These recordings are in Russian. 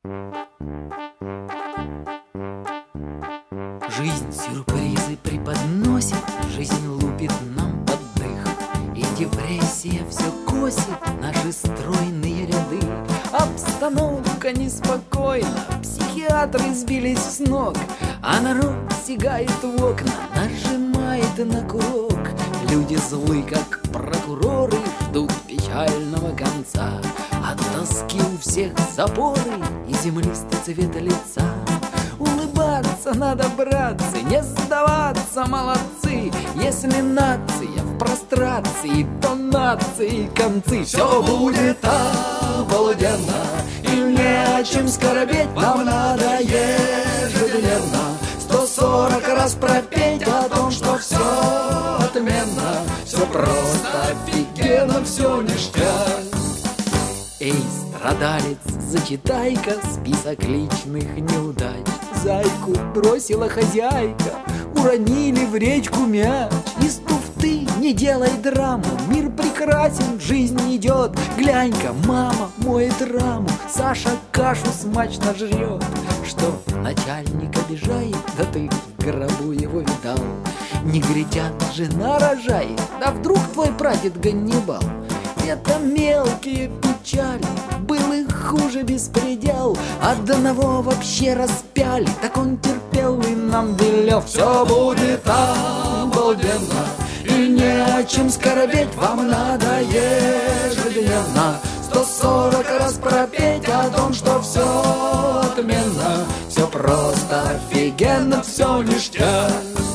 Жизнь сюрпризы преподносит, жизнь лупит нам под дых, и депрессия все косит наши стройные ряды. Обстановка неспокойна, психиатры сбились с ног, а народ сигает в окна, нажимает на курок. Люди злы, как прокуроры, ждут печального конца. От тоски у всех запоры и землистый цвет лица. Улыбаться надо, братцы, не сдаваться, молодцы. Если нация в прострации, то нации концы. Все будет обалденно, и не о чем скорбеть. Нам надо ежедневно 140 раз пропеть о том, что все отменно, все просто офигенно, все ништяк. Эй, страдалец, зачитай-ка список личных неудач. Зайку бросила хозяйка, уронили в речку мяч. Из туфты не делай драму, мир прекрасен, жизнь идет. Глянь-ка, мама моет раму, Саша кашу смачно жрет. Что начальник обижает, да ты в гробу его видал. Негритят жена рожает, да вдруг твой прадед Ганнибал. Это мелкие печали, был их хуже беспредел. Одного вообще распяли, так он терпел и нам велел. Все будет обалденно, и не о чем скорбеть. Вам надо ежедневно 140 раз пропеть о том, что все отменно, все просто офигенно, все ништяк.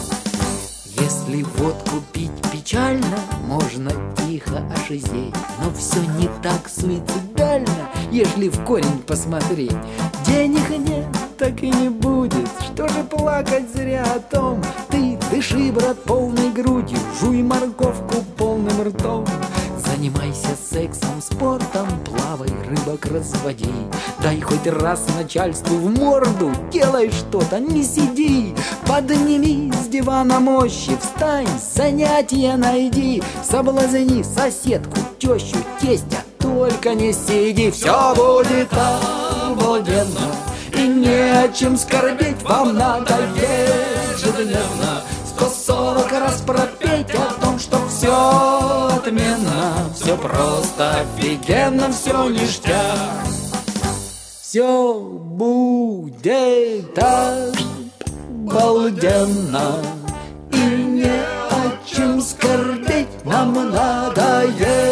Если водку пить печально, можно тихо ошизеть, но все не так суицидально, ежели в корень посмотреть. Денег нет, так и не будет, что же плакать зря о том. Ты дыши, брат, полной грудью, жуй морковку полным ртом. Занимайся сексом, спортом, плавай, рыбок разводи. Дай хоть раз начальству в морду, делай что-то, не сиди. Подними с дивана мощи, встань, занятия найди. Соблазни соседку, тещу, тестя, только не сиди. Все будет обалденно, и не о чем скорбеть. Вам надо ежедневно 140 раз пропеть о том, что все отменно, все просто офигенно, все ништяк. Все будет обалденно, и не о чем скорбеть. Нам надо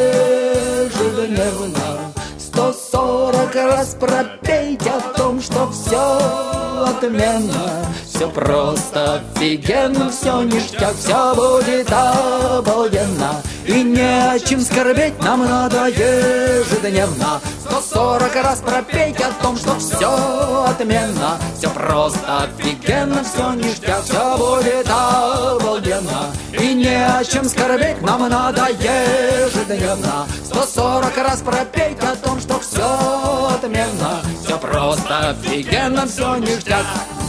ежедневно 140 раз пропеть о том, что все отменно, все просто офигенно, все ништяк. Все будет обалденно, и не о чем скорбеть. Нам надо ежедневно 140 раз пропеть о том, что все отменно, все просто офигенно, все ништяк. Все будет обалденно, и не о чем скорбеть. Нам надо ежедневно 140 раз пропеть о том, что все отменно, все просто офигенно, все ништяк.